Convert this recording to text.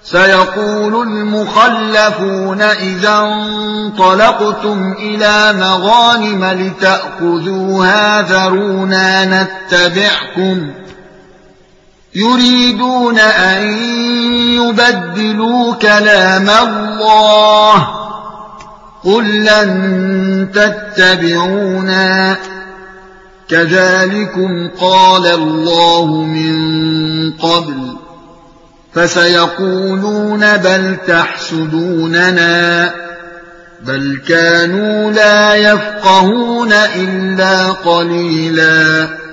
سيقول المخلفون إذا انطلقتم إلى مغانم لتأخذوها ذرونا نتبعكم يريدون أن يبدلوا كلام الله قل لن تتبعونا كذلكم قال الله من قبل فسيقولون بل تحسدوننا بل كانوا لا يفقهون إلا قليلا